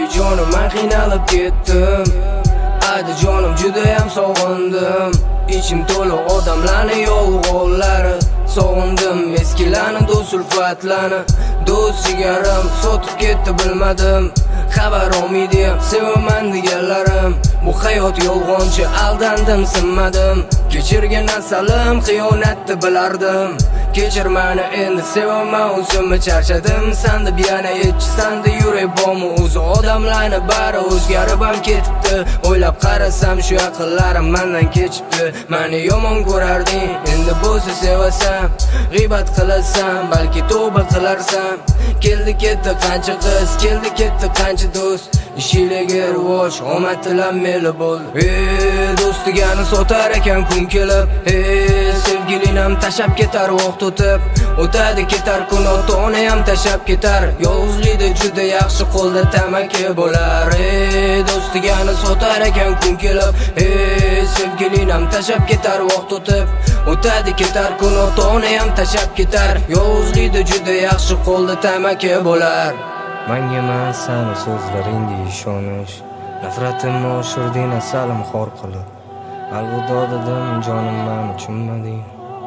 jonim men qiynalib ketdim. Adi jonim judayam sog'indim. İçim to'la odamlarni yolg'onlari. Sog'indim eskilarni do'st ulfatlarni. Do'st jigarim sotib ketdi bilmadim. Xabar olmaydim sevaman deganlarim. Bu hayot yolg'onchi aldandim sinmadim. Kechirgan nasalim xiyonatni bilardim. Kechir meni endi sevaman o'zimni charchadim. Sanda yana etchisanda yurak bormi o'zi odamlarni bari o'zgarib ham ketibdi. O'ylab qarasam shu aqllarim mendan kechibdi. Meni yomon ko'rarding endi bo'lsa sevasam, g'iybat qilasan balki tavba qilarsan. Keldi ketdi qancha qiz, keldi ketdi qancha do'st. Ishiga rivoj, omad tilam meli bo'ldi. Do'stigani sotar ekan kun kelib. Sevgilinam tashab ketar vaqt o'tib. O'tadi ketar kun ota-ona ham tashab ketar. Yolg'izlikda juda yaxshi qo'lda tamaki bo'lar. Do'stigani sotar ekan kun kelib. Sevgilinam tashab ketar vaqt o'tib. O'tadi ketar kun ota-ona ham tashab ketar. Yolg'izlikda juda yaxshi qo'lda tamaki bo'lar. Menga emas sani so'zlaringga ishonish. Nafratimni oshirding asalim xor qilib. Alvido dedim jonim meni tushunmading.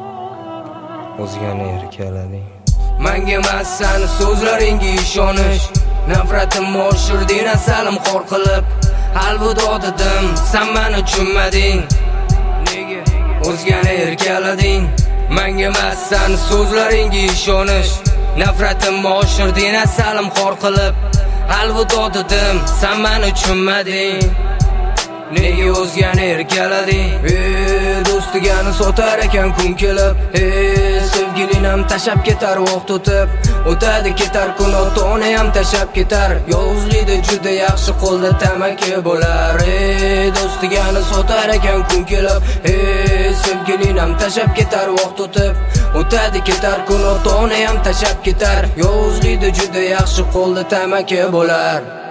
O'zgani erkalading. Menga emas sani so'zlaringga ishonish. Nafratimni oshirding asalim xor qilib. Alvido dedim sen meni tushunmading. Nega o'zgani erkalading? Menga emas sani so'zlaringga ishonish. Nafratimni oshirding asalim xor qilib. Alvido dedim sen meni tushunmading. Nega o'zgani erkalading? Do'stigani sotar ekan kun kelib. Sevgilinam tashab ketar vaqt o'tib. O'tadi ketar kun ota-ona ham tashab ketar. Yolg'izlikda juda yaxshi qo'lda tamaki bo'lar. Do'stigani sotar ekan kun kelib. Sevgilinam tashab ketar vaqt o'tib. O'tadi ketar kun ota-ona ham tashab ketar. Yolg'izlikda juda yaxshi qo'lda tamaki bo'lar.